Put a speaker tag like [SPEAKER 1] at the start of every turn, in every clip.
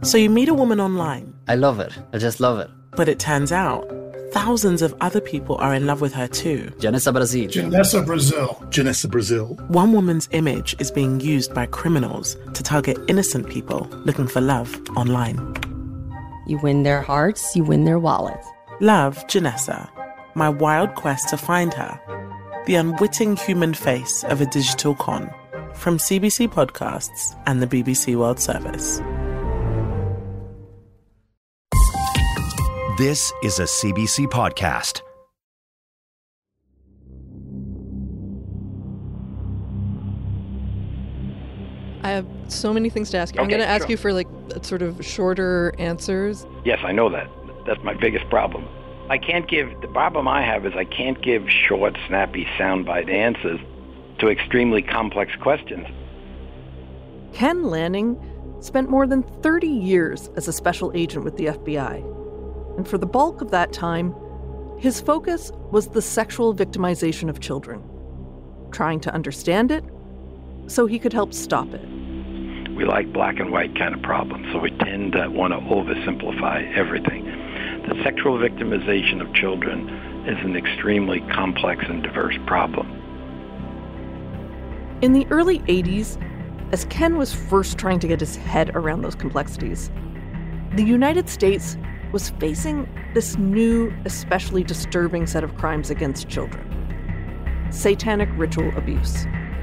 [SPEAKER 1] So you meet a woman online.
[SPEAKER 2] I love it. I just love it.
[SPEAKER 1] But it turns out thousands of other people are in love with her too.
[SPEAKER 2] Janessa Brazil.
[SPEAKER 3] Janessa Brazil.
[SPEAKER 4] Janessa Brazil.
[SPEAKER 1] One woman's image is being used by criminals to target innocent people looking for love online.
[SPEAKER 5] You win their hearts, you win their wallets.
[SPEAKER 1] Love, Janessa. My wild quest to find her. The unwitting human face of a digital con. From CBC Podcasts and the BBC World Service.
[SPEAKER 6] This is a CBC podcast.
[SPEAKER 7] I have so many things to ask you. I'm going to ask you for sort of shorter answers.
[SPEAKER 8] Yes, I know that. That's my biggest problem. The problem I have is I can't give short, snappy, soundbite answers to extremely complex questions.
[SPEAKER 7] Ken Lanning spent more than 30 years as a special agent with the FBI. And for the bulk of that time, his focus was the sexual victimization of children, trying to understand it so he could help stop it.
[SPEAKER 8] We like black and white kind of problems, so we tend to want to oversimplify everything. The sexual victimization of children is an extremely complex and diverse problem.
[SPEAKER 7] In the early 80s, as Ken was first trying to get his head around those complexities, the United States was facing this new, especially disturbing set of crimes against children: satanic ritual abuse.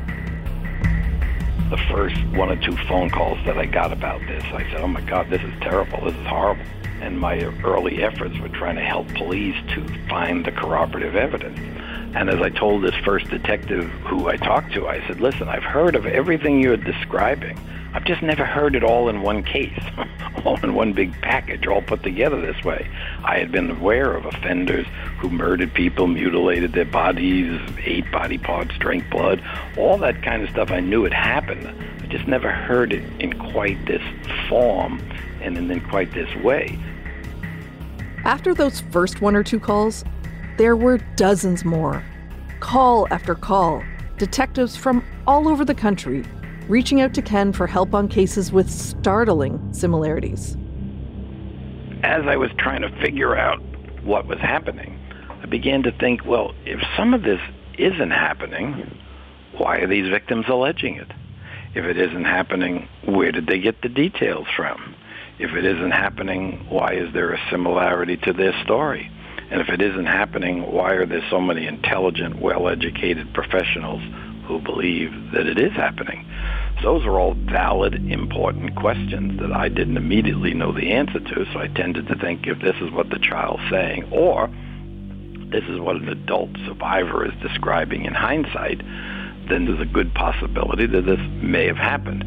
[SPEAKER 8] The first one or two phone calls that I got about this, I said, oh my God, this is terrible, this is horrible. And my early efforts were trying to help police to find the corroborative evidence. And as I told this first detective who I talked to, I said, listen, I've heard of everything you're describing. I've just never heard it all in one case, all in one big package, all put together this way. I had been aware of offenders who murdered people, mutilated their bodies, ate body parts, drank blood, all that kind of stuff. I knew it happened. I just never heard it in quite this form and in quite this way.
[SPEAKER 7] After those first one or two calls, there were dozens more. Call after call, detectives from all over the country reaching out to Ken for help on cases with startling similarities.
[SPEAKER 8] As I was trying to figure out what was happening, I began to think, well, if some of this isn't happening, why are these victims alleging it? If it isn't happening, where did they get the details from? If it isn't happening, why is there a similarity to their story? And if it isn't happening, why are there so many intelligent, well-educated professionals who believe that it is happening? So those are all valid, important questions that I didn't immediately know the answer to, so I tended to think if this is what the child's saying, or this is what an adult survivor is describing in hindsight, then there's a good possibility that this may have happened.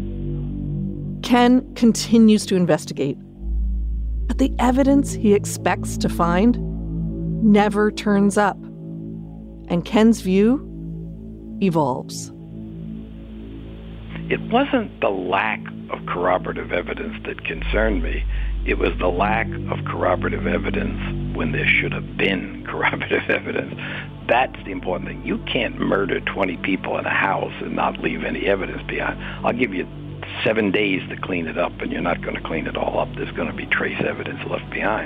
[SPEAKER 7] Ken continues to investigate, but the evidence he expects to find never turns up, and Ken's view evolves.
[SPEAKER 8] It wasn't the lack of corroborative evidence that concerned me. It was the lack of corroborative evidence when there should have been corroborative evidence. That's the important thing. You can't murder 20 people in a house and not leave any evidence behind. I'll give you 7 days to clean it up, and you're not going to clean it all up. There's going to be trace evidence left behind.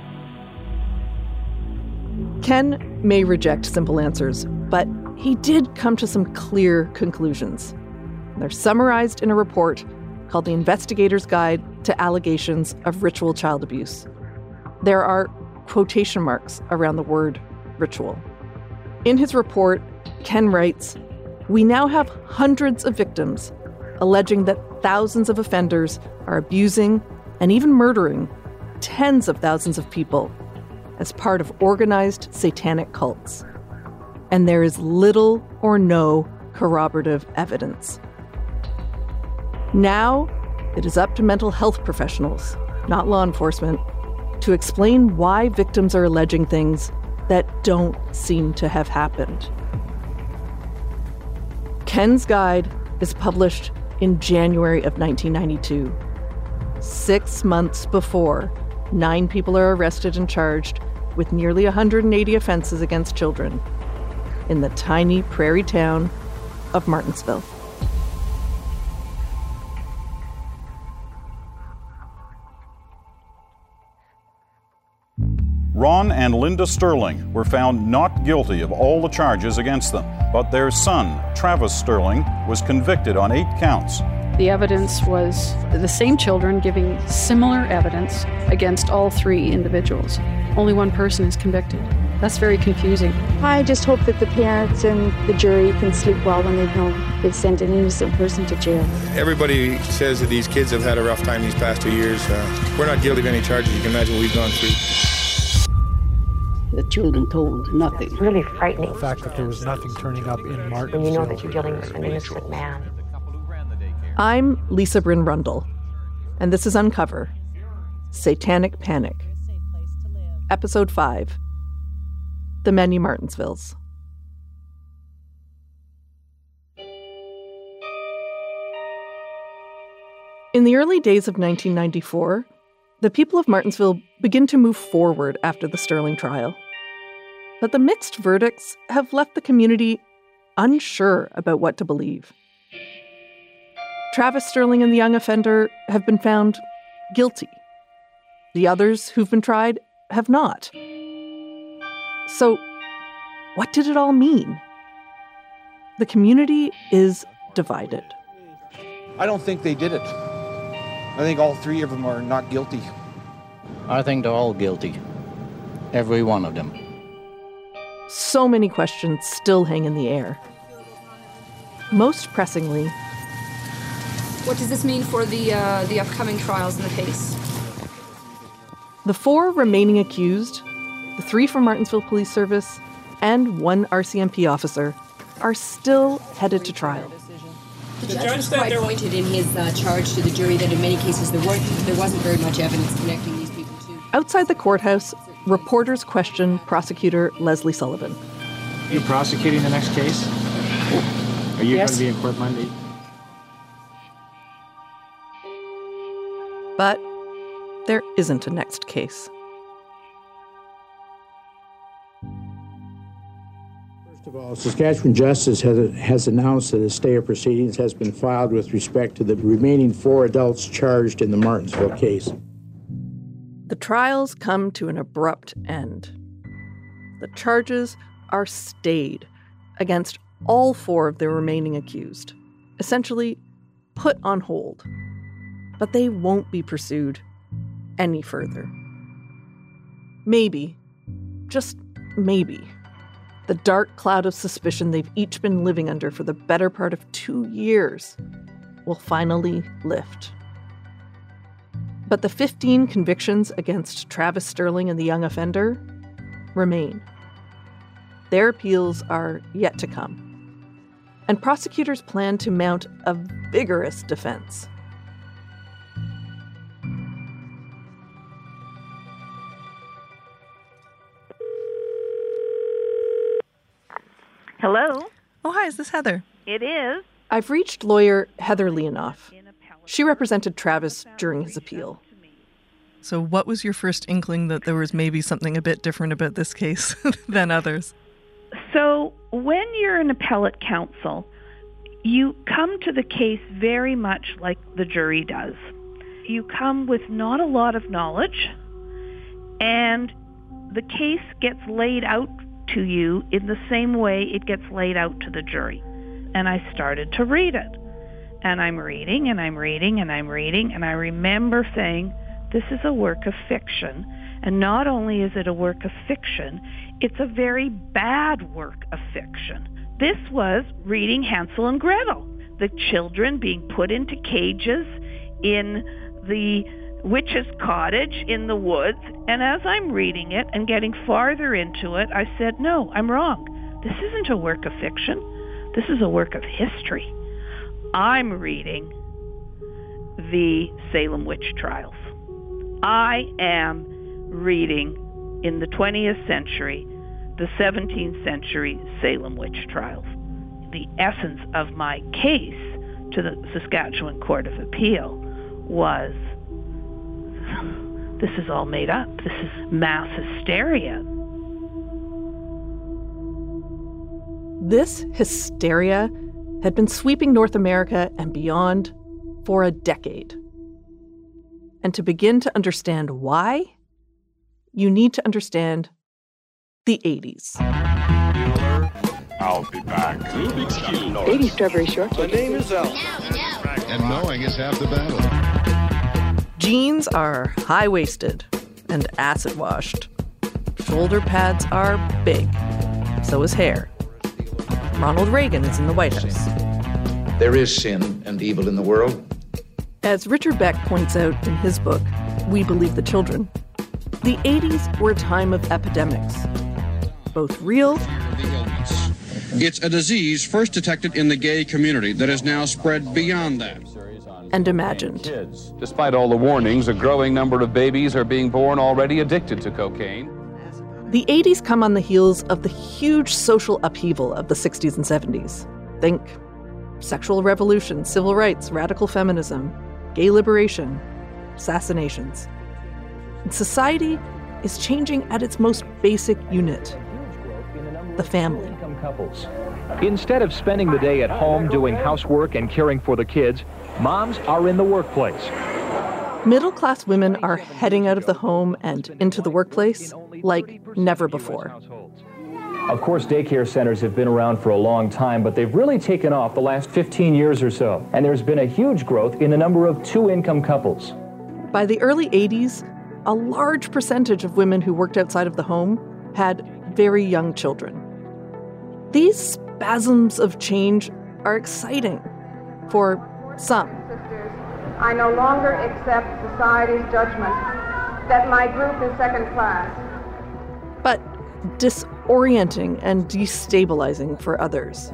[SPEAKER 7] Ken may reject simple answers, but he did come to some clear conclusions. They're summarized in a report called The Investigator's Guide to Allegations of Ritual Child Abuse. There are quotation marks around the word ritual. In his report, Ken writes, "We now have hundreds of victims alleging that thousands of offenders are abusing and even murdering tens of thousands of people as part of organized satanic cults. And there is little or no corroborative evidence. Now, it is up to mental health professionals, not law enforcement, to explain why victims are alleging things that don't seem to have happened." Ken's guide is published in January of 1992, 6 months before 9 people are arrested and charged with nearly 180 offenses against children in the tiny prairie town of Martinsville.
[SPEAKER 3] Ron and Linda Sterling were found not guilty of all the charges against them, but their son, Travis Sterling, was convicted on 8 counts.
[SPEAKER 4] The evidence was the same children giving similar evidence against all 3 individuals. Only one person is convicted. That's very confusing.
[SPEAKER 9] I just hope that the parents and the jury can sleep well when they know they've sent an innocent person to jail.
[SPEAKER 10] Everybody says that these kids have had a rough time these past 2 years. We're not guilty of any charges. You can imagine what we've gone through.
[SPEAKER 11] The children told nothing.
[SPEAKER 12] It's really frightening.
[SPEAKER 13] The fact that there was nothing turning up in Martinsville.
[SPEAKER 12] When you know that you're dealing with an innocent man.
[SPEAKER 7] I'm Lisa Bryn Rundle, and this is Uncover, Satanic Panic. Episode 5, The Many Martinsvilles. In the early days of 1994, the people of Martinsville begin to move forward after the Sterling trial. But the mixed verdicts have left the community unsure about what to believe. Travis Sterling and the young offender have been found guilty. The others who've been tried have not. So, what did it all mean? The community is divided.
[SPEAKER 14] I don't think they did it. I think all 3 of them are not guilty.
[SPEAKER 15] I think they're all guilty. Every one of them.
[SPEAKER 7] So many questions still hang in the air. Most pressingly,
[SPEAKER 16] what does this mean for the upcoming trials in the case?
[SPEAKER 7] The 4 remaining accused, the 3 from Martinsville Police Service, and 1 RCMP officer, are still headed to trial.
[SPEAKER 17] The judge was quite pointed in his charge to the jury that in many cases there wasn't very much evidence connecting these people to.
[SPEAKER 7] Outside the courthouse, reporters question prosecutor Leslie Sullivan.
[SPEAKER 13] Are you prosecuting the next case? Are you going to be in court Monday?
[SPEAKER 7] But there isn't a next case.
[SPEAKER 18] First of all, Saskatchewan Justice has announced that a stay of proceedings has been filed with respect to the remaining 4 adults charged in the Martinsville case.
[SPEAKER 7] The trials come to an abrupt end. The charges are stayed against all 4 of the remaining accused, essentially put on hold. But they won't be pursued any further. Maybe, just maybe, the dark cloud of suspicion they've each been living under for the better part of 2 years will finally lift. But the 15 convictions against Travis Sterling and the young offender remain. Their appeals are yet to come. And prosecutors plan to mount a vigorous defense.
[SPEAKER 19] Hello?
[SPEAKER 1] Oh, hi, is this Heather?
[SPEAKER 19] It is.
[SPEAKER 7] I've reached lawyer Heather Leonoff. She represented Travis during his appeal.
[SPEAKER 1] So what was your first inkling that there was maybe something a bit different about this case than others?
[SPEAKER 19] So when you're an appellate counsel, you come to the case very much like the jury does. You come with not a lot of knowledge, and the case gets laid out to you in the same way it gets laid out to the jury. And I started to read it. And I'm reading, and I'm reading, and I'm reading, and I remember saying, this is a work of fiction. And not only is it a work of fiction, it's a very bad work of fiction. This was reading Hansel and Gretel, the children being put into cages in the witch's cottage in the woods. And as I'm reading it and getting farther into it, I said, no, I'm wrong. This isn't a work of fiction. This is a work of history. I'm reading the Salem witch trials. I am reading in the 20th century, the 17th century Salem witch trials. The essence of my case to the Saskatchewan Court of Appeal was, this is all made up. This is mass hysteria.
[SPEAKER 7] This hysteria had been sweeping North America and beyond for a decade. And to begin to understand why, you need to understand the 80s.
[SPEAKER 11] I'll be back.
[SPEAKER 9] 80 strawberry shortcake.
[SPEAKER 11] My name is Al. And knowing is half the battle.
[SPEAKER 7] Jeans are high-waisted and acid-washed. Shoulder pads are big. So is hair. Ronald Reagan is in the White House.
[SPEAKER 20] There is sin and evil in the world.
[SPEAKER 7] As Richard Beck points out in his book, We Believe the Children, the 80s were a time of epidemics, both real.
[SPEAKER 21] It's a disease first detected in the gay community that has now spread beyond that.
[SPEAKER 7] And imagined.
[SPEAKER 22] Despite all the warnings, a growing number of babies are being born already addicted to cocaine.
[SPEAKER 7] The 80s come on the heels of the huge social upheaval of the 60s and 70s. Think sexual revolution, civil rights, radical feminism, gay liberation, assassinations. And society is changing at its most basic unit, the family.
[SPEAKER 23] Couples. Instead of spending the day at home doing housework and caring for the kids, moms are in the workplace.
[SPEAKER 7] Middle-class women are heading out of the home and into the workplace like never before.
[SPEAKER 23] Of course, daycare centers have been around for a long time, but they've really taken off the last 15 years or so. And there's been a huge growth in the number of two-income couples.
[SPEAKER 7] By the early 80s, a large percentage of women who worked outside of the home had very young children. These spasms of change are exciting for some.
[SPEAKER 24] I no longer accept society's judgment that my group is second class.
[SPEAKER 7] But disorienting and destabilizing for others.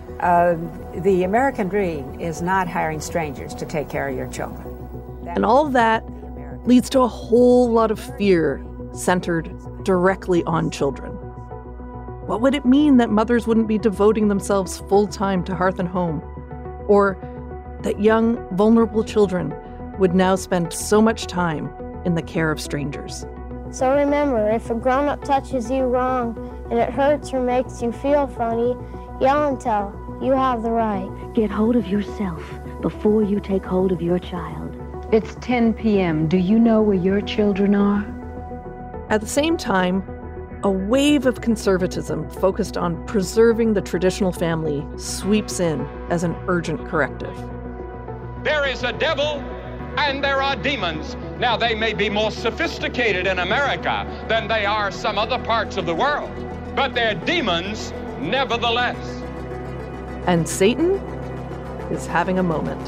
[SPEAKER 25] The American dream is not hiring strangers to take care of your children.
[SPEAKER 7] And all of that leads to a whole lot of fear centered directly on children. What would it mean that mothers wouldn't be devoting themselves full-time to hearth and home? Or that young, vulnerable children would now spend so much time in the care of strangers?
[SPEAKER 26] So remember, if a grown-up touches you wrong and it hurts or makes you feel funny, yell and tell. You have the right.
[SPEAKER 27] Get hold of yourself before you take hold of your child.
[SPEAKER 28] It's 10 p.m. Do you know where your children are?
[SPEAKER 7] At the same time, a wave of conservatism focused on preserving the traditional family sweeps in as an urgent corrective.
[SPEAKER 29] There is a devil and there are demons. Now, they may be more sophisticated in America than they are some other parts of the world, but they're demons nevertheless.
[SPEAKER 7] And Satan is having a moment.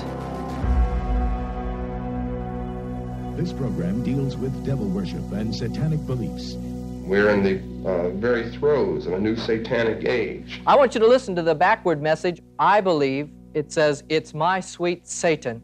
[SPEAKER 30] This program deals with devil worship and satanic beliefs.
[SPEAKER 31] We're in the very throes of a new satanic age.
[SPEAKER 32] I want you to listen to the backward message. I believe it says, "It's my sweet Satan."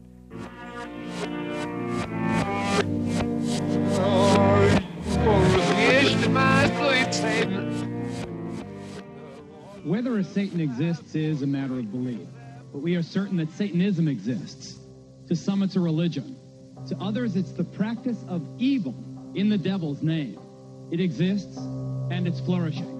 [SPEAKER 33] Whether a Satan exists is a matter of belief, but we are certain that Satanism exists. To some, it's a religion. To others, it's the practice of evil in the devil's name. It exists, and it's flourishing.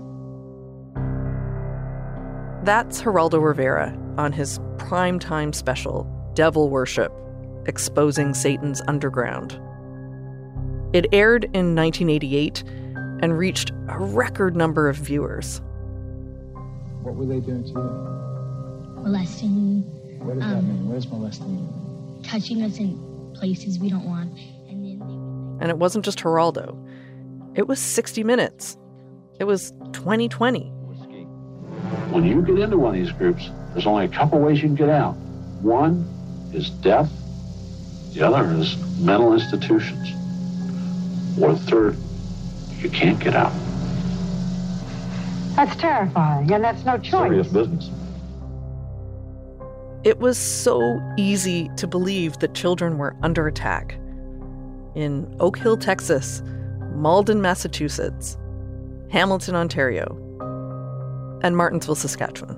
[SPEAKER 7] That's Geraldo Rivera on his primetime special, Devil Worship, Exposing Satan's Underground. It aired in 1988 and reached a record number of viewers.
[SPEAKER 13] What were they doing to you?
[SPEAKER 34] Molesting me.
[SPEAKER 13] What does that mean? What does molesting mean?
[SPEAKER 34] Touching us in places we don't want.
[SPEAKER 7] And it wasn't just Geraldo. It was 60 Minutes. It was 2020.
[SPEAKER 35] When you get into one of these groups, there's only a couple ways you can get out. One is death. The other is mental institutions. Or the third, you can't get out.
[SPEAKER 34] That's terrifying, and that's no choice.
[SPEAKER 35] Serious business.
[SPEAKER 7] It was so easy to believe that children were under attack. In Oak Hill, Texas, Malden, Massachusetts, Hamilton, Ontario, and Martinsville, Saskatchewan.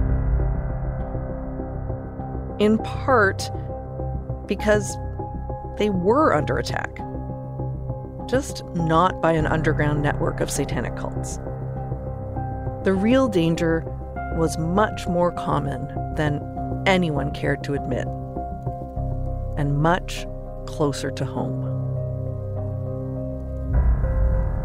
[SPEAKER 7] In part because they were under attack, just not by an underground network of satanic cults. The real danger was much more common than anyone cared to admit, and much closer to home.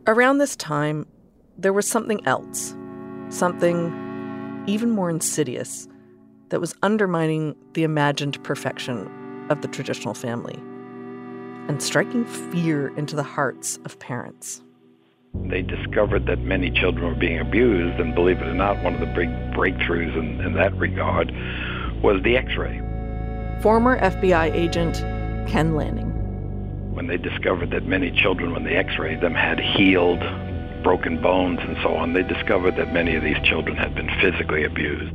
[SPEAKER 7] Around this time, there was something else, something even more insidious, that was undermining the imagined perfection of the traditional family and striking fear into the hearts of parents.
[SPEAKER 1] They discovered that many children were being abused, and believe it or not, one of the big breakthroughs in that regard was the X-ray.
[SPEAKER 7] Former FBI agent Ken Lanning.
[SPEAKER 1] When they discovered that many children, when they X-rayed them, had healed, broken bones and so on, they discovered that many of these children had been physically abused.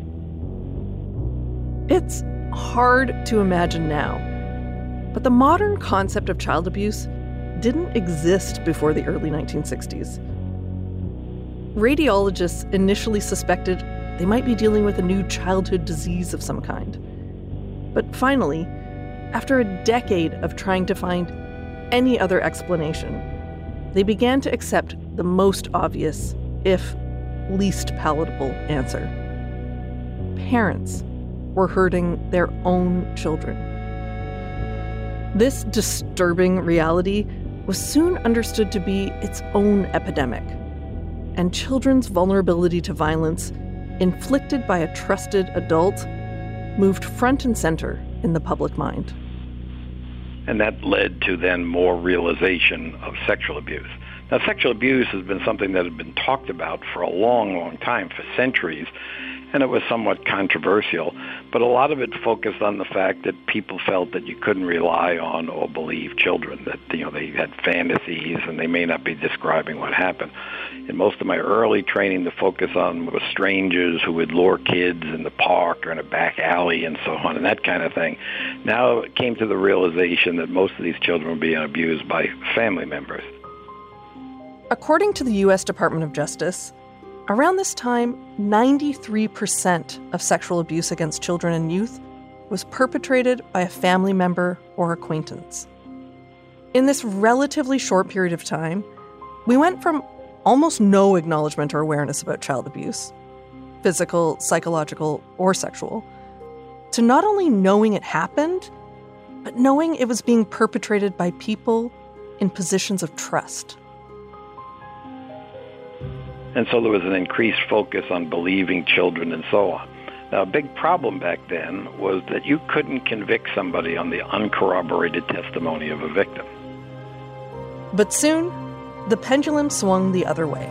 [SPEAKER 7] It's hard to imagine now, but the modern concept of child abuse didn't exist before the early 1960s. Radiologists initially suspected they might be dealing with a new childhood disease of some kind. But finally, after a decade of trying to find any other explanation, they began to accept the most obvious, if least palatable, answer. Parents were hurting their own children. This disturbing reality was soon understood to be its own epidemic, and children's vulnerability to violence inflicted by a trusted adult moved front and center in the public mind.
[SPEAKER 1] And that led to then more realization of sexual abuse. Now, sexual abuse has been something that had been talked about for a long, long time, for centuries, and it was somewhat controversial, but a lot of it focused on the fact that people felt that you couldn't rely on or believe children, that they had fantasies and they may not be describing what happened. In most of my early training, the focus on was strangers who would lure kids in the park or in a back alley and so on, and that kind of thing. Now it came to the realization that most of these children were being abused by family members.
[SPEAKER 7] According to the U.S. Department of Justice, around this time, 93% of sexual abuse against children and youth was perpetrated by a family member or acquaintance. In this relatively short period of time, we went from almost no acknowledgement or awareness about child abuse, physical, psychological, or sexual, to not only knowing it happened, but knowing it was being perpetrated by people in positions of trust.
[SPEAKER 1] And so there was an increased focus on believing children and so on. Now, a big problem back then was that you couldn't convict somebody on the uncorroborated testimony of a victim.
[SPEAKER 7] But soon, the pendulum swung the other way.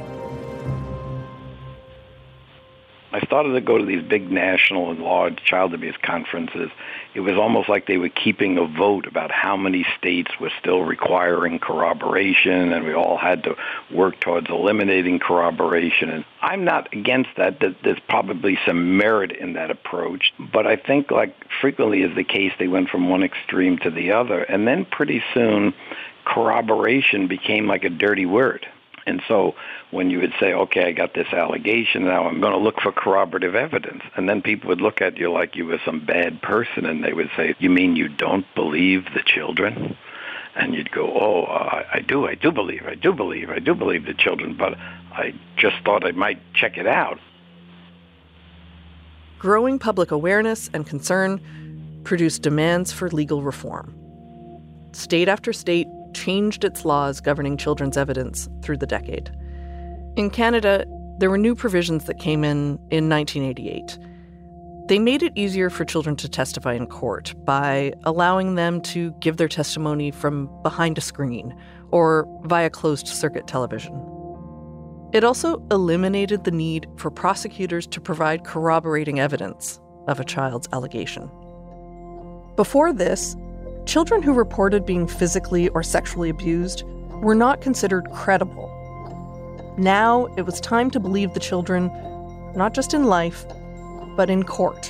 [SPEAKER 1] I started to go to these big national and large child abuse conferences. It was almost like they were keeping a vote about how many states were still requiring corroboration, and we all had to work towards eliminating corroboration. And I'm not against that. There's probably some merit in that approach, but I think, like frequently is the case, they went from one extreme to the other, and then pretty soon corroboration became like a dirty word. And so when you would say, okay, I got this allegation, now I'm going to look for corroborative evidence. And then people would look at you like you were some bad person, and they would say, you mean you don't believe the children? And you'd go, oh, I do believe the children, but I just thought I might check it out.
[SPEAKER 7] Growing public awareness and concern produced demands for legal reform. State after state changed its laws governing children's evidence through the decade. In Canada, there were new provisions that came in 1988. They made it easier for children to testify in court by allowing them to give their testimony from behind a screen or via closed-circuit television. It also eliminated the need for prosecutors to provide corroborating evidence of a child's allegation. Before this, children who reported being physically or sexually abused were not considered credible. Now it was time to believe the children, not just in life, but in court.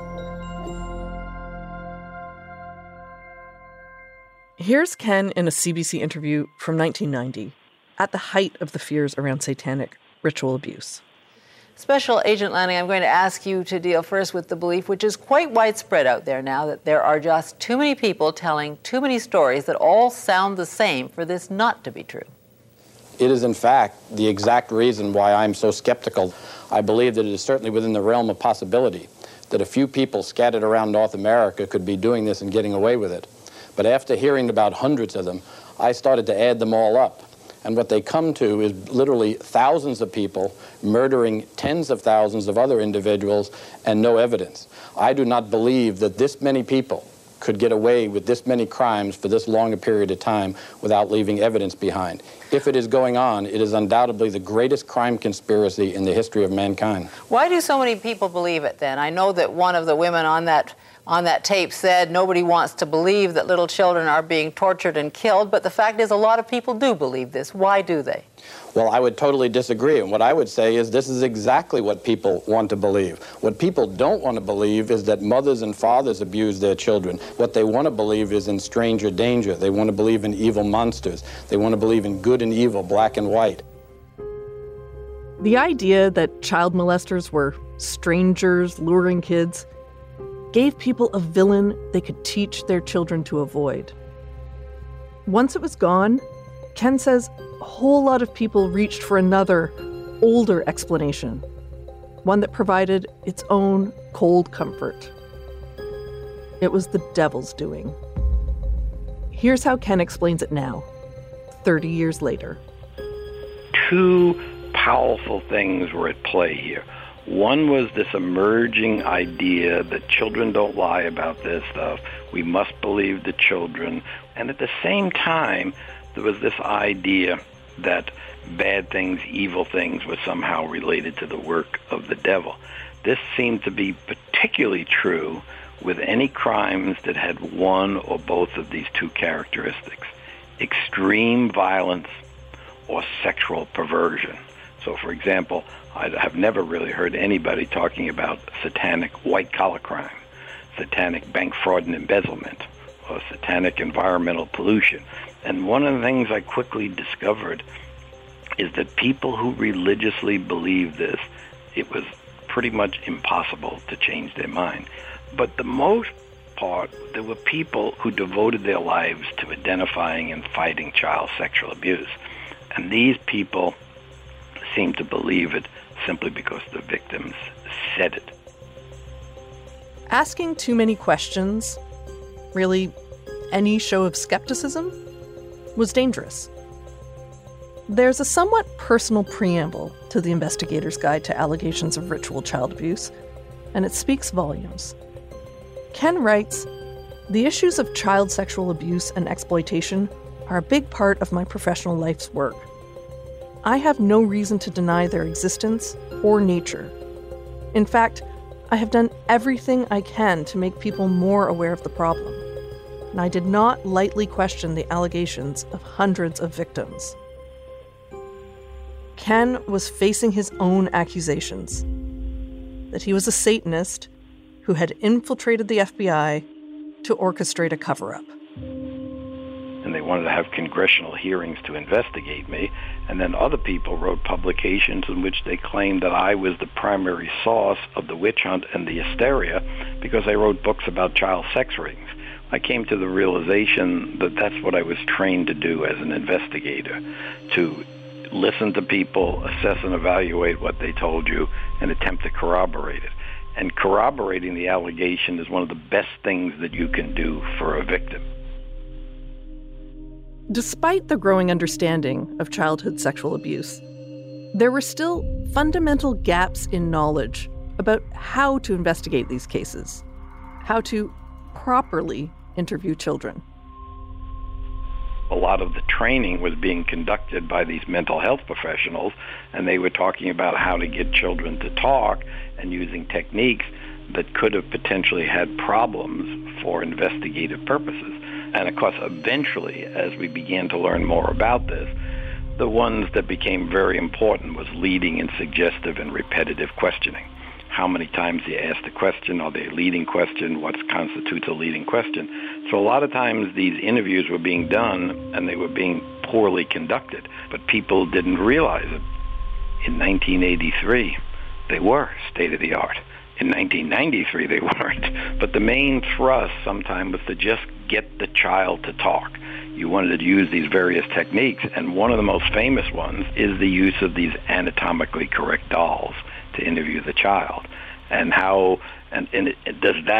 [SPEAKER 7] Here's Ken in a CBC interview from 1990, at the height of the fears around satanic ritual abuse.
[SPEAKER 2] Special Agent Lanning, I'm going to ask you to deal first with the belief, which is quite widespread out there now, that there are just too many people telling too many stories that all sound the same for this not to be true.
[SPEAKER 3] It is, in fact, the exact reason why I'm so skeptical. I believe that it is certainly within the realm of possibility that a few people scattered around North America could be doing this and getting away with it. But after hearing about hundreds of them, I started to add them all up. And what they come to is literally thousands of people murdering tens of thousands of other individuals and no evidence. I do not believe that this many people could get away with this many crimes for this long a period of time without leaving evidence behind. If it is going on, it is undoubtedly the greatest crime conspiracy in the history of mankind.
[SPEAKER 2] Why do so many people believe it then? I know that one of the women on that tape said nobody wants to believe that little children are being tortured and killed, but the fact is a lot of people do believe this. Why do they?
[SPEAKER 3] Well, I would totally disagree, and what I would say is this is exactly what people want to believe. What people don't want to believe is that mothers and fathers abuse their children. What they want to believe is in stranger danger. They want to believe in evil monsters. They want to believe in good and evil, black and white.
[SPEAKER 7] The idea that child molesters were strangers luring kids gave people a villain they could teach their children to avoid. Once it was gone, Ken says a whole lot of people reached for another, older explanation, one that provided its own cold comfort. It was the devil's doing. Here's how Ken explains it now, 30 years later.
[SPEAKER 1] Two powerful things were at play here. One was this emerging idea that children don't lie about this stuff. We must believe the children. And at the same time, there was this idea that bad things, evil things, were somehow related to the work of the devil. This seemed to be particularly true with any crimes that had one or both of these two characteristics: extreme violence or sexual perversion. So, for example, I have never really heard anybody talking about satanic white-collar crime, satanic bank fraud and embezzlement, or satanic environmental pollution. And one of the things I quickly discovered is that people who religiously believed this, it was pretty much impossible to change their mind. But the most part, there were people who devoted their lives to identifying and fighting child sexual abuse. And these people seemed to believe it simply because the victims said it.
[SPEAKER 7] Asking too many questions, really any show of skepticism, was dangerous. There's a somewhat personal preamble to the Investigator's Guide to Allegations of Ritual Child Abuse, and it speaks volumes. Ken writes, "The issues of child sexual abuse and exploitation are a big part of my professional life's work. I have no reason to deny their existence or nature. In fact, I have done everything I can to make people more aware of the problem, and I did not lightly question the allegations of hundreds of victims." Ken was facing his own accusations that he was a Satanist who had infiltrated the FBI to orchestrate a cover-up.
[SPEAKER 1] And they wanted to have congressional hearings to investigate me. And then other people wrote publications in which they claimed that I was the primary source of the witch hunt and the hysteria because I wrote books about child sex rings. I came to the realization that that's what I was trained to do as an investigator, to listen to people, assess and evaluate what they told you, and attempt to corroborate it. And corroborating the allegation is one of the best things that you can do for a victim.
[SPEAKER 7] Despite the growing understanding of childhood sexual abuse, there were still fundamental gaps in knowledge about how to investigate these cases, how to properly interview children.
[SPEAKER 1] A lot of the training was being conducted by these mental health professionals, and they were talking about how to get children to talk and using techniques that could have potentially had problems for investigative purposes. And of course, eventually, as we began to learn more about this, the ones that became very important was leading and suggestive and repetitive questioning. How many times you ask the question? Are they a leading question? What constitutes a leading question? So a lot of times these interviews were being done and they were being poorly conducted, but people didn't realize it. In 1983, they were state-of-the-art. In 1993, they weren't. But the main thrust sometimes was to just get the child to talk. You wanted to use these various techniques, and one of the most famous ones is the use of these anatomically correct dolls to interview the child. And how, and does that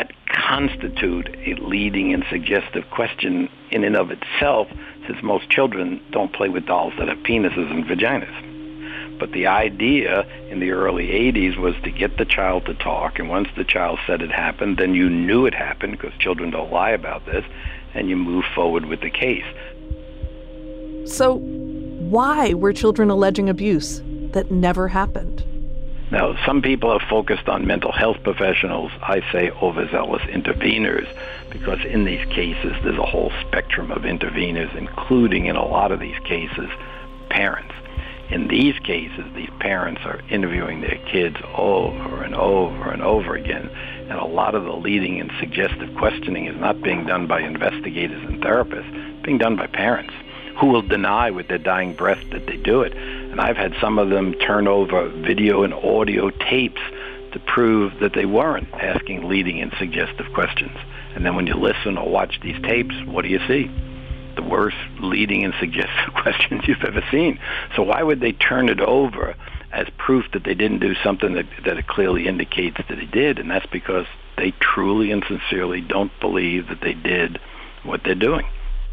[SPEAKER 1] constitute a leading and suggestive question in and of itself, since most children don't play with dolls that have penises and vaginas. But the idea in the early 80s was to get the child to talk, and once the child said it happened, then you knew it happened, because children don't lie about this, and you move forward with the case.
[SPEAKER 7] So why were children alleging abuse that never happened?
[SPEAKER 1] Now, some people have focused on mental health professionals, I say overzealous interveners, because in these cases there's a whole spectrum of interveners, including in a lot of these cases, parents. In these cases, these parents are interviewing their kids over and over and over again, and a lot of the leading and suggestive questioning is not being done by investigators and therapists, it's being done by parents who will deny with their dying breath that they do it. And I've had some of them turn over video and audio tapes to prove that they weren't asking leading and suggestive questions. And then when you listen or watch these tapes, what do you see? The worst leading and suggestive questions you've ever seen. So why would they turn it over as proof that they didn't do something that it clearly indicates that they did? And that's because they truly and sincerely don't believe that they did what they're doing.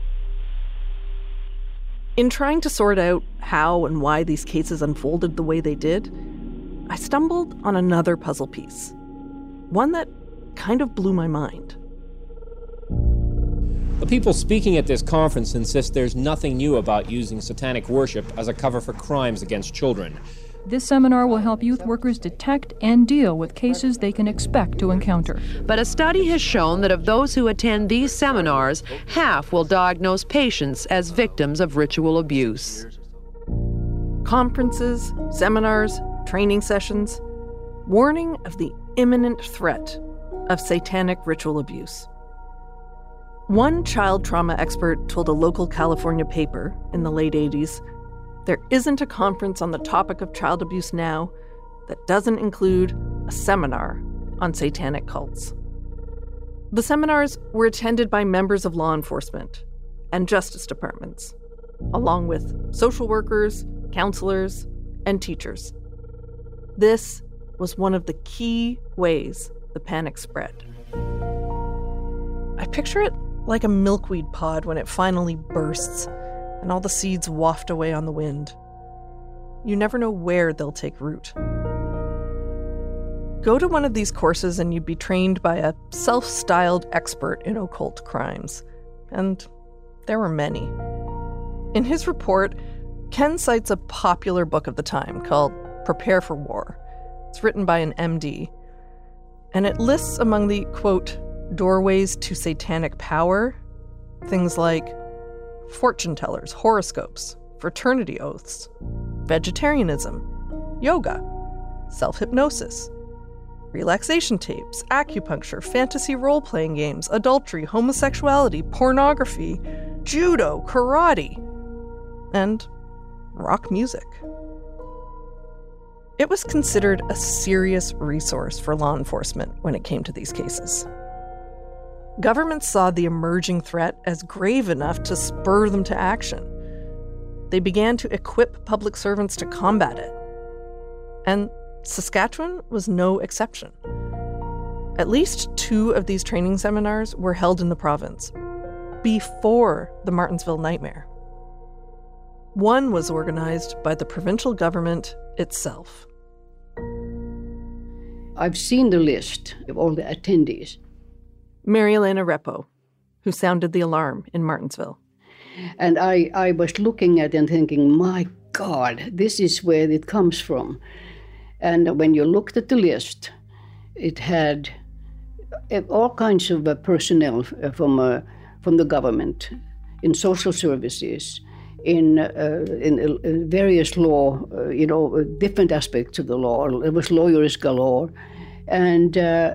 [SPEAKER 7] In trying to sort out how and why these cases unfolded the way they did, I stumbled on another puzzle piece. One that kind of blew my mind.
[SPEAKER 4] The people speaking at this conference insist there's nothing new about using satanic worship as a cover for crimes against children.
[SPEAKER 5] This seminar will help youth workers detect and deal with cases they can expect to encounter.
[SPEAKER 6] But a study has shown that of those who attend these seminars, half will diagnose patients as victims of ritual abuse.
[SPEAKER 7] Conferences, seminars, training sessions, warning of the imminent threat of satanic ritual abuse. One child trauma expert told a local California paper in the late 80s, there isn't a conference on the topic of child abuse now that doesn't include a seminar on satanic cults. The seminars were attended by members of law enforcement and justice departments, along with social workers, counselors, and teachers. This was one of the key ways the panic spread. I picture it like a milkweed pod when it finally bursts and all the seeds waft away on the wind. You never know where they'll take root. Go to one of these courses and you'd be trained by a self-styled expert in occult crimes. And there were many. In his report, Ken cites a popular book of the time called Prepare for War. It's written by an MD. And it lists among the, quote, doorways to satanic power, things like fortune tellers, horoscopes, fraternity oaths, vegetarianism, yoga, self-hypnosis, relaxation tapes, acupuncture, fantasy role-playing games, adultery, homosexuality, pornography, judo, karate, and rock music. It was considered a serious resource for law enforcement when it came to these cases. Governments saw the emerging threat as grave enough to spur them to action. They began to equip public servants to combat it. And Saskatchewan was no exception. At least 2 of these training seminars were held in the province before the Martensville nightmare. One was organized by the provincial government itself.
[SPEAKER 8] I've seen the list of all the attendees.
[SPEAKER 7] Mary Elena Repo, who sounded the alarm in Martensville.
[SPEAKER 8] And I was looking at it and thinking, my God, this is where it comes from. And when you looked at the list, it had all kinds of personnel from the government, in social services, in various law, different aspects of the law. There was lawyers galore. And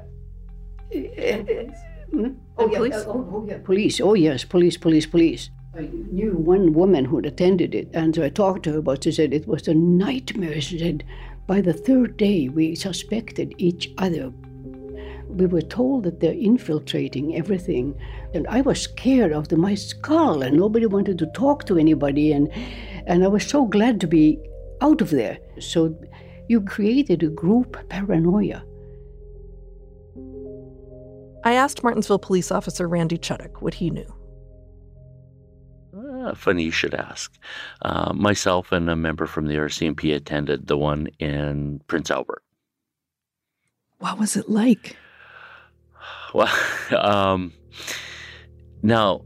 [SPEAKER 8] police. Oh, yes, police. I knew one woman who had attended it, and so I talked to her about it. She said it was a nightmare. She said, by the 3rd day, we suspected each other. We were told that they're infiltrating everything, and I was scared of my skull, and nobody wanted to talk to anybody, and I was so glad to be out of there. So you created a group paranoia.
[SPEAKER 7] I asked Martinsville police officer Randy Chuddock what he knew.
[SPEAKER 9] Funny you should ask. Myself and a member from the RCMP attended the one in Prince Albert.
[SPEAKER 7] What was it like?
[SPEAKER 9] Well, now,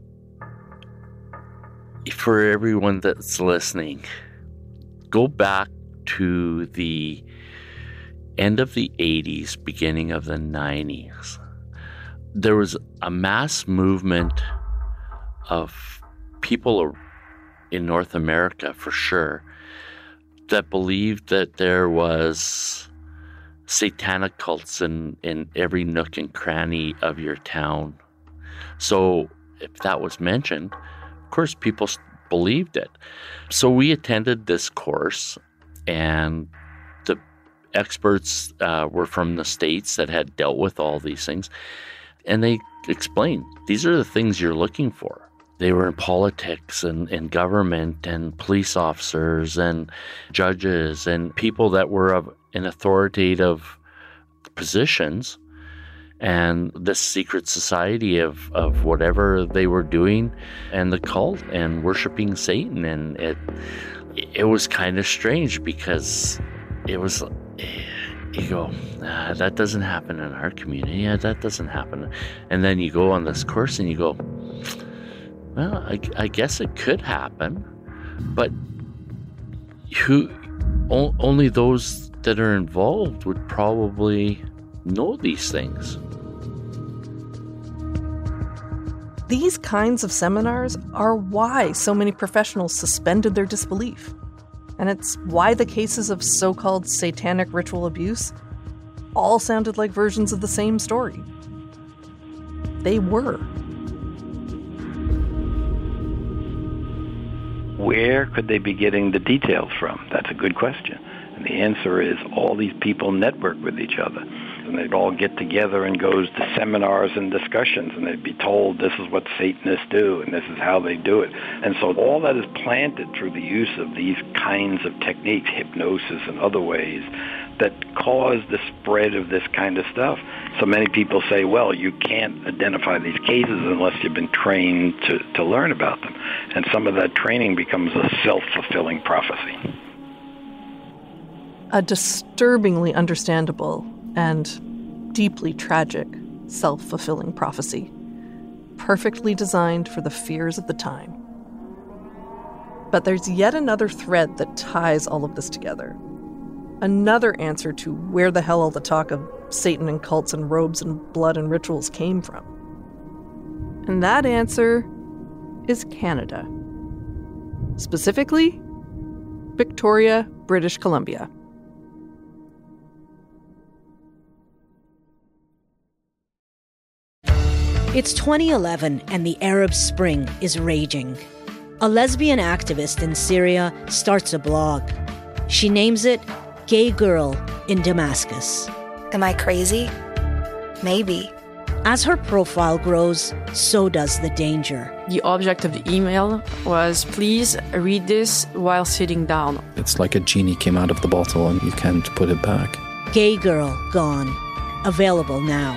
[SPEAKER 9] for everyone that's listening, go back to the end of the 80s, beginning of the 90s. There was a mass movement of people in North America, for sure, that believed that there was satanic cults in every nook and cranny of your town. So if that was mentioned, of course, people believed it. So we attended this course, and the experts were from the States that had dealt with all these things. And they explained, these are the things you're looking for. They were in politics and in government and police officers and judges and people that were in authoritative positions, and the secret society of whatever they were doing, and the cult and worshiping Satan. And it was kind of strange, because it was, you go, that doesn't happen in our community. Yeah, that doesn't happen. And then you go on this course and you go, well, I guess it could happen, but only those that are involved would probably know these things.
[SPEAKER 7] These kinds of seminars are why so many professionals suspended their disbelief. And it's why the cases of so-called satanic ritual abuse all sounded like versions of the same story. They were.
[SPEAKER 1] Where could they be getting the details from? That's a good question. And the answer is all these people network with each other. And they'd all get together and go to seminars and discussions, and they'd be told this is what Satanists do and this is how they do it. And so all that is planted through the use of these kinds of techniques, hypnosis and other ways, that cause the spread of this kind of stuff. So many people say, well, you can't identify these cases unless you've been trained to learn about them. And some of that training becomes a self-fulfilling prophecy.
[SPEAKER 7] A disturbingly understandable and deeply tragic self-fulfilling prophecy, perfectly designed for the fears of the time. But there's yet another thread that ties all of this together. Another answer to where the hell all the talk of Satan and cults and robes and blood and rituals came from. And that answer is Canada. Specifically, Victoria, British Columbia.
[SPEAKER 10] It's 2011 and the Arab Spring is raging. A lesbian activist in Syria starts a blog. She names it Gay Girl in Damascus.
[SPEAKER 11] Am I crazy? Maybe.
[SPEAKER 10] As her profile grows, so does the danger.
[SPEAKER 12] The object of the email was, please read this while sitting down.
[SPEAKER 14] It's like a genie came out of the bottle and you can't put it back.
[SPEAKER 10] Gay Girl Gone. Available now.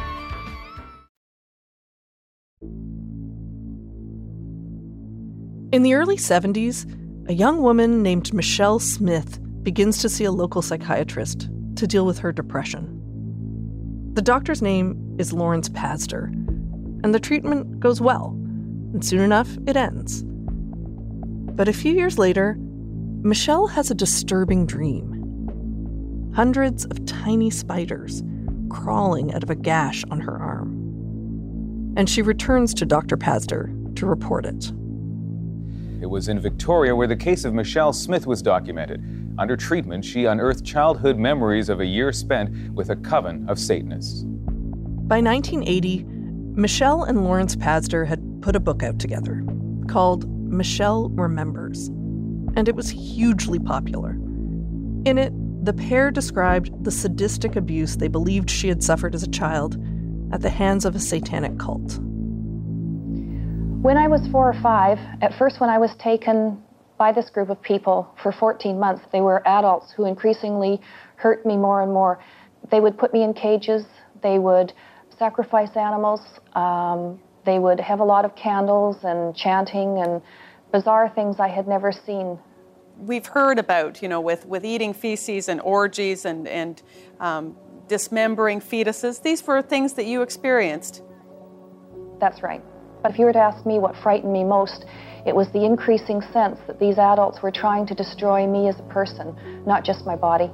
[SPEAKER 7] In the early 70s, a young woman named Michelle Smith begins to see a local psychiatrist to deal with her depression. The doctor's name is Lawrence Pazder, and the treatment goes well, and soon enough it ends. But a few years later, Michelle has a disturbing dream. Hundreds of tiny spiders crawling out of a gash on her arm. And she returns to Dr. Pazder to report it.
[SPEAKER 15] It was in Victoria where the case of Michelle Smith was documented. Under treatment, she unearthed childhood memories of a year spent with a coven of Satanists.
[SPEAKER 7] By 1980, Michelle and Lawrence Pazder had put a book out together called Michelle Remembers, and it was hugely popular. In it, the pair described the sadistic abuse they believed she had suffered as a child at the hands of a satanic cult.
[SPEAKER 16] When I was 4 or 5, at first when I was taken by this group of people for 14 months, they were adults who increasingly hurt me more and more. They would put me in cages. They would sacrifice animals. They would have a lot of candles and chanting and bizarre things I had never seen.
[SPEAKER 17] We've heard about, with eating feces and orgies and dismembering fetuses. These were things that you experienced.
[SPEAKER 16] That's right. But if you were to ask me what frightened me most, it was the increasing sense that these adults were trying to destroy me as a person, not just my body.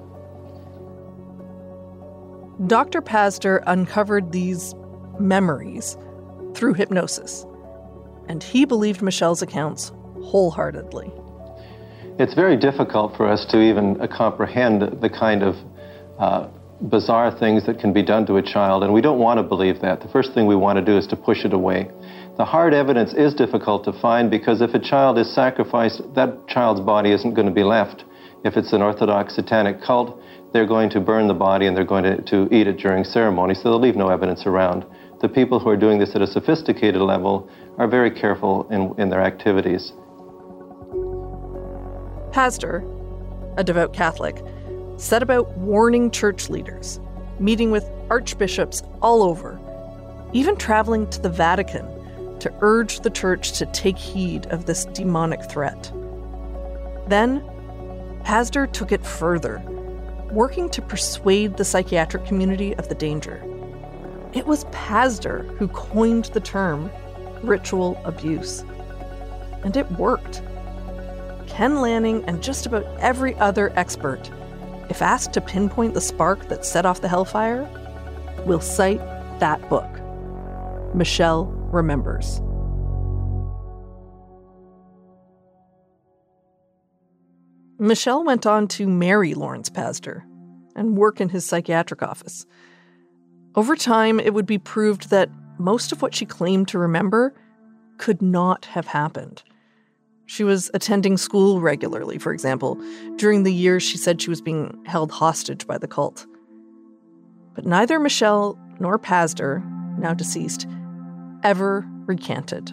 [SPEAKER 7] Dr. Pazder uncovered these memories through hypnosis, and he believed Michelle's accounts wholeheartedly.
[SPEAKER 18] It's very difficult for us to even comprehend the kind of bizarre things that can be done to a child, and we don't want to believe that. The first thing we want to do is to push it away. The hard evidence is difficult to find because if a child is sacrificed, that child's body isn't going to be left. If it's an Orthodox satanic cult, they're going to burn the body and they're going to eat it during ceremony, so they'll leave no evidence around. The people who are doing this at a sophisticated level are very careful in their activities.
[SPEAKER 7] Pazder, a devout Catholic, set about warning church leaders, meeting with archbishops all over, even traveling to the Vatican to urge the church to take heed of this demonic threat. Then, Pazder took it further, working to persuade the psychiatric community of the danger. It was Pazder who coined the term ritual abuse. And it worked. Ken Lanning and just about every other expert, if asked to pinpoint the spark that set off the hellfire, will cite that book, Michelle Remembers. Michelle went on to marry Lawrence Pazder and work in his psychiatric office. Over time, it would be proved that most of what she claimed to remember could not have happened. She was attending school regularly, for example, during the years she said she was being held hostage by the cult. But neither Michelle nor Pazder, now deceased, ever recanted.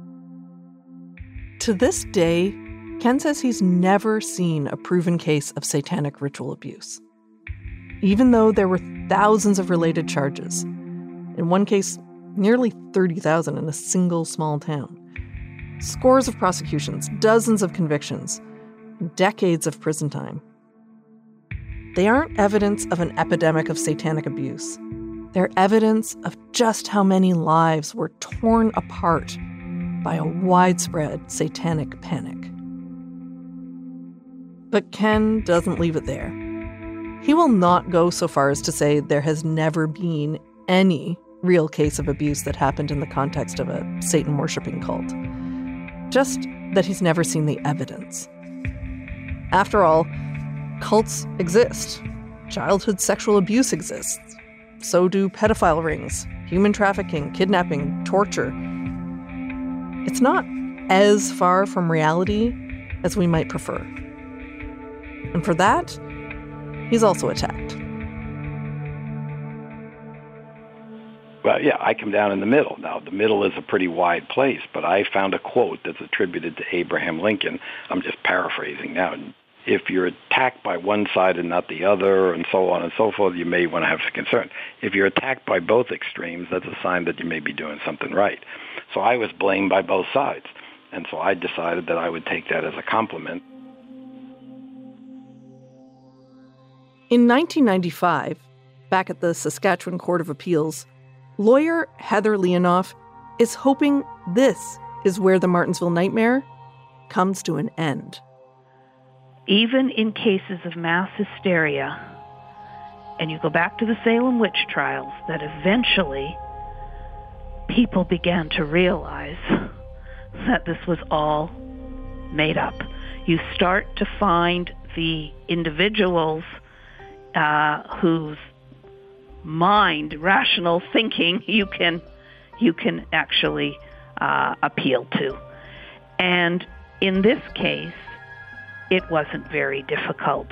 [SPEAKER 7] To this day, Ken says he's never seen a proven case of satanic ritual abuse. Even though there were thousands of related charges, in one case, nearly 30,000 in a single small town, scores of prosecutions, dozens of convictions, decades of prison time. They aren't evidence of an epidemic of satanic abuse. They're evidence of just how many lives were torn apart by a widespread satanic panic. But Ken doesn't leave it there. He will not go so far as to say there has never been any real case of abuse that happened in the context of a Satan-worshipping cult. Just that he's never seen the evidence. After all, cults exist. Childhood sexual abuse exists. So do pedophile rings, human trafficking, kidnapping, torture. It's not as far from reality as we might prefer. And for that, he's also attacked.
[SPEAKER 1] Well, yeah, I come down in the middle. Now, the middle is a pretty wide place, but I found a quote that's attributed to Abraham Lincoln. I'm just paraphrasing now. If you're attacked by one side and not the other, and so on and so forth, you may want to have some concern. If you're attacked by both extremes, that's a sign that you may be doing something right. So I was blamed by both sides, and so I decided that I would take that as a compliment.
[SPEAKER 7] In 1995, back at the Saskatchewan Court of Appeals, lawyer Heather Leonoff is hoping this is where the Martensville nightmare comes to an end.
[SPEAKER 19] Even in cases of mass hysteria, and you go back to the Salem witch trials, that eventually people began to realize that this was all made up. You start to find the individuals whose mind, rational thinking, you can actually appeal to. And in this case, it wasn't very difficult.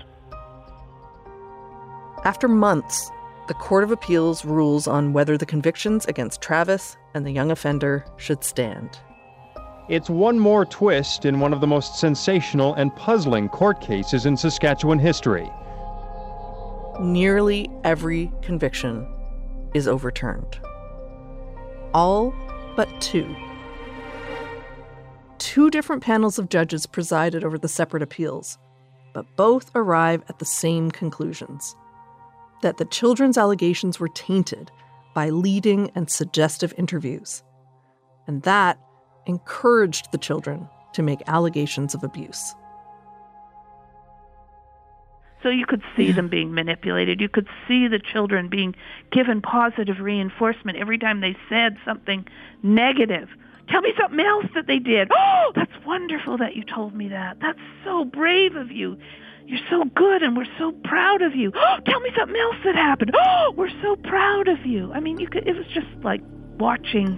[SPEAKER 7] After months, the Court of Appeals rules on whether the convictions against Travis and the young offender should stand.
[SPEAKER 20] It's one more twist in one of the most sensational and puzzling court cases in Saskatchewan history.
[SPEAKER 7] Nearly every conviction is overturned. All but two. Two different panels of judges presided over the separate appeals, but both arrive at the same conclusions: that the children's allegations were tainted by leading and suggestive interviews, and that encouraged the children to make allegations of abuse.
[SPEAKER 19] So you could see them being manipulated. You could see the children being given positive reinforcement every time they said something negative. Tell me something else that they did. Oh, that's wonderful that you told me that. That's so brave of you. You're so good and we're so proud of you. Oh, tell me something else that happened. Oh, we're so proud of you. I mean, it was just like watching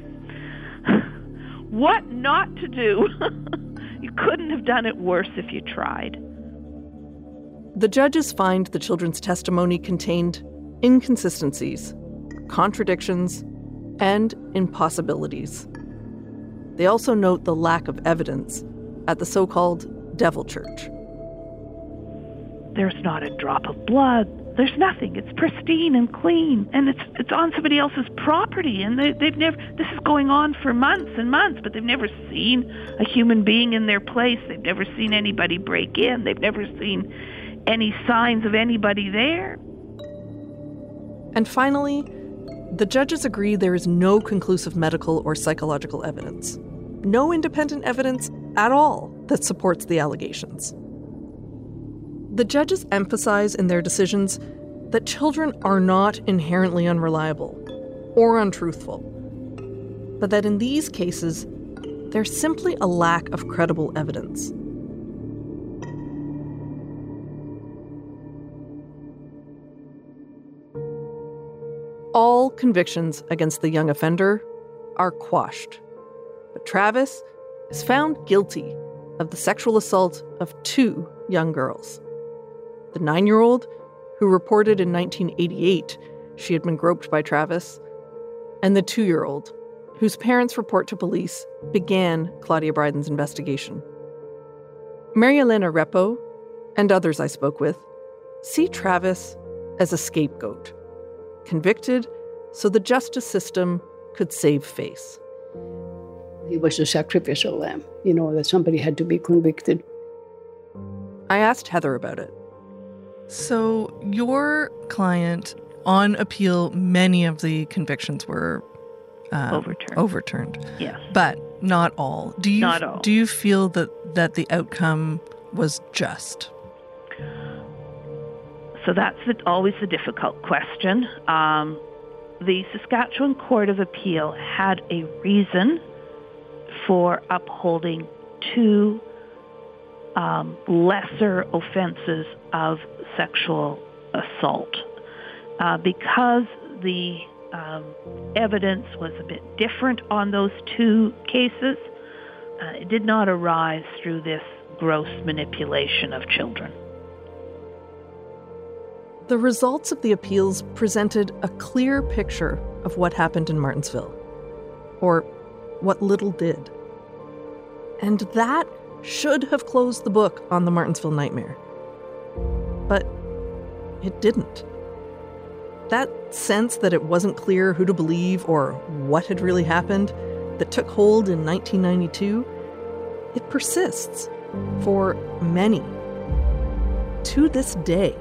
[SPEAKER 19] what not to do. You couldn't have done it worse if you tried.
[SPEAKER 7] The judges find the children's testimony contained inconsistencies, contradictions, and impossibilities. They also note the lack of evidence at the so-called Devil Church.
[SPEAKER 19] There's not a drop of blood. There's nothing. It's pristine and clean, and it's on somebody else's property, and they've never. This is going on for months and months, but they've never seen a human being in their place. They've never seen anybody break in. They've never seen any signs of anybody there.
[SPEAKER 7] And finally, the judges agree there is no conclusive medical or psychological evidence. No independent evidence at all that supports the allegations. The judges emphasize in their decisions that children are not inherently unreliable or untruthful, but that in these cases, there's simply a lack of credible evidence. All convictions against the young offender are quashed, but Travis is found guilty of the sexual assault of two young girls. The 9-year-old, who reported in 1988 she had been groped by Travis, and the 2-year-old, whose parents' report to police began Claudia Bryden's investigation. Mary Elena Repo, and others I spoke with, see Travis as a scapegoat, convicted so the justice system could save face.
[SPEAKER 8] He was a sacrificial lamb, that somebody had to be convicted.
[SPEAKER 7] I asked Heather about it.
[SPEAKER 13] So your client, on appeal, many of the convictions were overturned.
[SPEAKER 19] Yes.
[SPEAKER 13] But not all.
[SPEAKER 19] Not all.
[SPEAKER 13] Do you feel that the outcome was just?
[SPEAKER 19] So that's always the difficult question. The Saskatchewan Court of Appeal had a reason for upholding two lesser offenses of sexual assault. Because the evidence was a bit different on those two cases, it did not arise through this gross manipulation of children.
[SPEAKER 7] The results of the appeals presented a clear picture of what happened in Martensville, or what little did. And that should have closed the book on the Martensville nightmare. But it didn't. That sense that it wasn't clear who to believe or what had really happened that took hold in 1992, it persists for many to this day.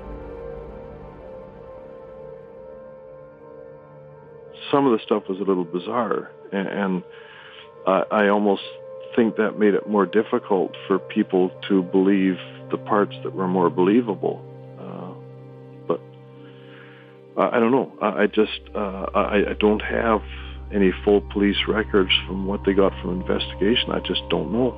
[SPEAKER 21] Some of the stuff was a little bizarre, and I almost think that made it more difficult for people to believe the parts that were more believable. But I don't know. I don't have any full police records from what they got from investigation. I just don't know.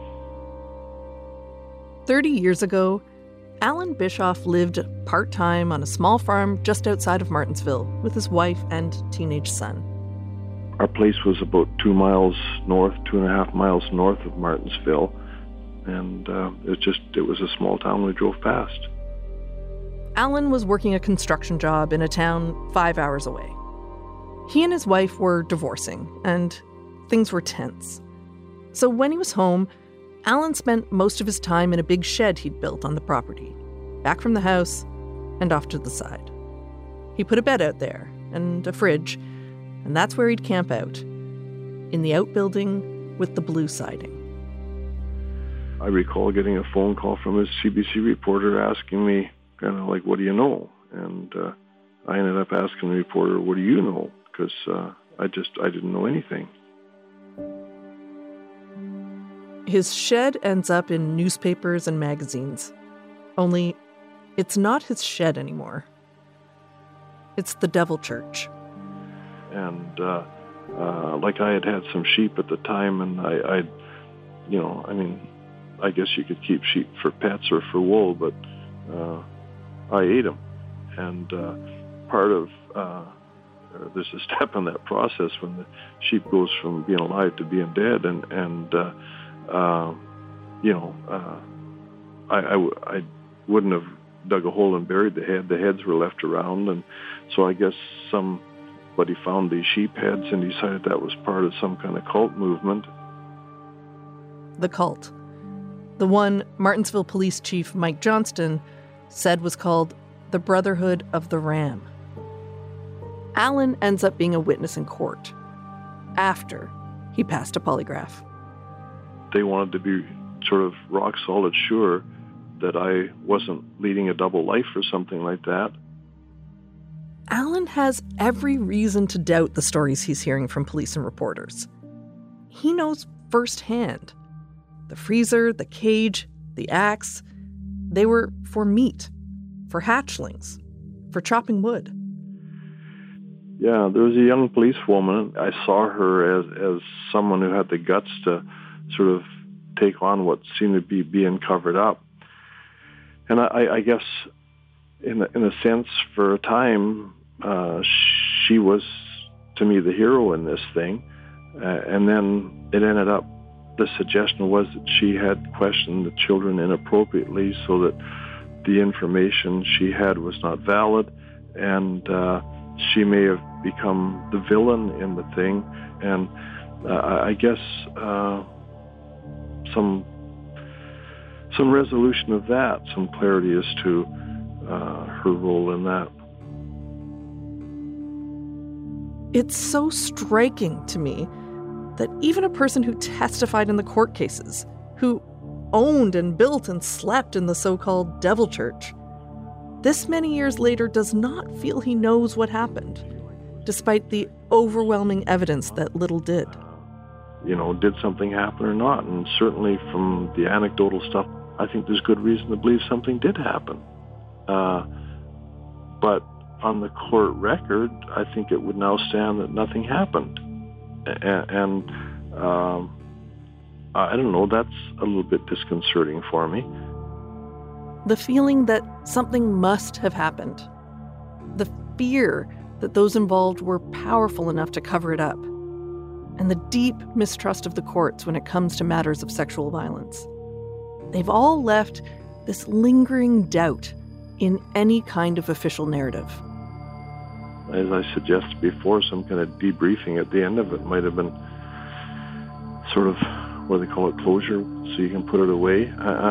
[SPEAKER 7] 30 years ago, Alan Bischoff lived part-time on a small farm just outside of Martensville with his wife and teenage son.
[SPEAKER 21] Our place was about 2.5 miles north of Martensville, and it was a small town we drove past.
[SPEAKER 7] Alan was working a construction job in a town 5 hours away. He and his wife were divorcing, and things were tense. So when he was home, Alan spent most of his time in a big shed he'd built on the property, back from the house and off to the side. He put a bed out there and a fridge, and that's where he'd camp out. in the outbuilding with the blue siding.
[SPEAKER 21] I recall getting a phone call from a CBC reporter asking me, kind of like, what do you know? And I ended up asking the reporter, what do you know? Because I didn't know anything.
[SPEAKER 7] His shed ends up in newspapers and magazines. Only, it's not his shed anymore. It's the Devil Church.
[SPEAKER 21] And like I had some sheep at the time, and I guess you could keep sheep for pets or for wool, but I ate them. And part of, there's a step in that process when the sheep goes from being alive to being dead, I wouldn't have dug a hole and buried the head. The heads were left around, and so I guess somebody found these sheep heads and decided that was part of some kind of cult movement.
[SPEAKER 7] The cult. The one Martinsville Police Chief Mike Johnston said was called the Brotherhood of the Ram. Alan ends up being a witness in court after he passed a polygraph.
[SPEAKER 21] They wanted to be sort of rock solid sure that I wasn't leading a double life or something like that.
[SPEAKER 7] Alan has every reason to doubt the stories he's hearing from police and reporters. He knows firsthand. The freezer, the cage, the axe, they were for meat, for hatchlings, for chopping wood.
[SPEAKER 21] Yeah, there was a young policewoman. I saw her as someone who had the guts to sort of take on what seemed to be being covered up. And I guess, in a sense, for a time, she was, to me, the hero in this thing. And then it ended up, the suggestion was that she had questioned the children inappropriately so that the information she had was not valid, and she may have become the villain in the thing. And I guess some resolution of that, some clarity as to her role in that.
[SPEAKER 7] It's so striking to me that even a person who testified in the court cases, who owned and built and slept in the so-called Devil Church, this many years later does not feel he knows what happened, despite the overwhelming evidence that little did.
[SPEAKER 21] Did something happen or not? And certainly from the anecdotal stuff, I think there's good reason to believe something did happen. But on the court record, I think it would now stand that nothing happened. And I don't know, that's a little bit disconcerting for me.
[SPEAKER 7] The feeling that something must have happened. The fear that those involved were powerful enough to cover it up. And the deep mistrust of the courts when it comes to matters of sexual violence. They've all left this lingering doubt in any kind of official narrative.
[SPEAKER 21] As I suggested before, some kind of debriefing at the end of it might have been sort of what they call it, closure, so you can put it away.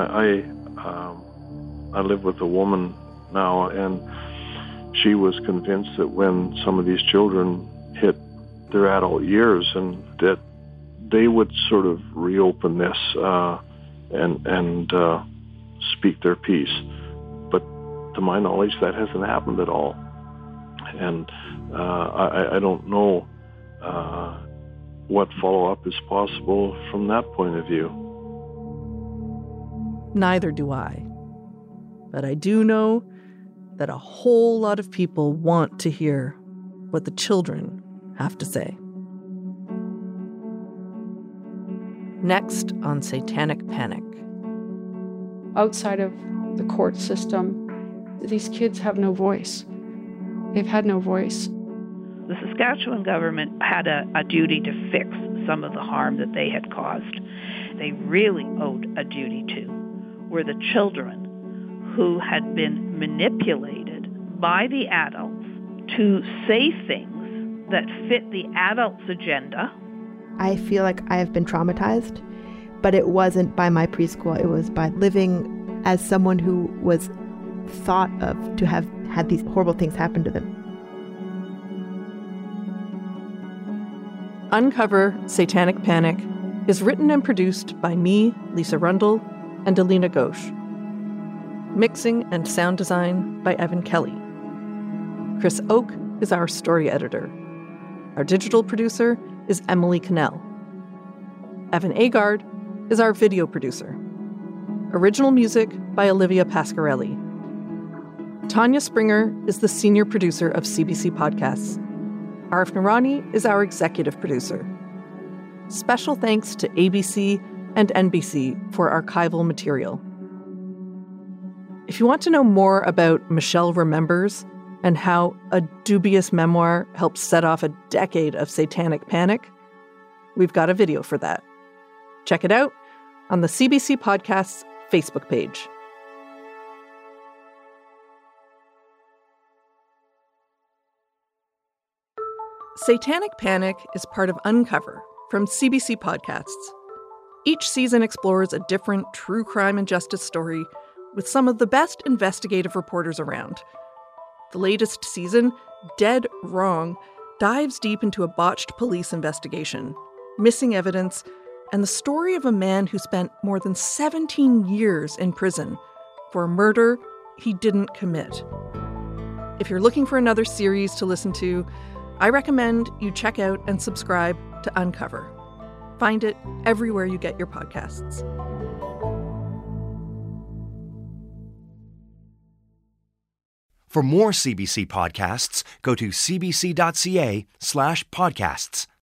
[SPEAKER 21] I live with a woman now, and she was convinced that when some of these children hit their adult years, and that they would sort of reopen this and speak their piece. But to my knowledge, that hasn't happened at all. And I don't know what follow-up is possible from that point of view.
[SPEAKER 7] Neither do I. But I do know that a whole lot of people want to hear what the children have to say. Next on Satanic Panic.
[SPEAKER 2] Outside of the court system, these kids have no voice. They've had no voice.
[SPEAKER 19] The Saskatchewan government had a duty to fix some of the harm that they had caused. They really owed a duty to were the children who had been manipulated by the adults to say things that fit the adults' agenda.
[SPEAKER 22] I feel like I have been traumatized, but it wasn't by my preschool. It was by living as someone who was thought of to have had these horrible things happen to them.
[SPEAKER 7] Uncover Satanic Panic is written and produced by me, Lisa Rundle, and Alina Ghosh. Mixing and sound design by Evan Kelly. Chris Oak is our story editor. Our digital producer is Emily Cannell. Evan Agard is our video producer. Original music by Olivia Pasquarelli. Tanya Springer is the senior producer of CBC Podcasts. Arif Noorani is our executive producer. Special thanks to ABC and NBC for archival material. If you want to know more about Michelle Remembers and how a dubious memoir helped set off a decade of satanic panic, we've got a video for that. Check it out on the CBC Podcasts Facebook page. Satanic Panic is part of Uncover from CBC Podcasts. Each season explores a different true crime and justice story with some of the best investigative reporters around. The latest season, Dead Wrong, dives deep into a botched police investigation, missing evidence, and the story of a man who spent more than 17 years in prison for a murder he didn't commit. If you're looking for another series to listen to, I recommend you check out and subscribe to Uncover. Find it everywhere you get your podcasts.
[SPEAKER 3] For more CBC podcasts, go to cbc.ca/podcasts.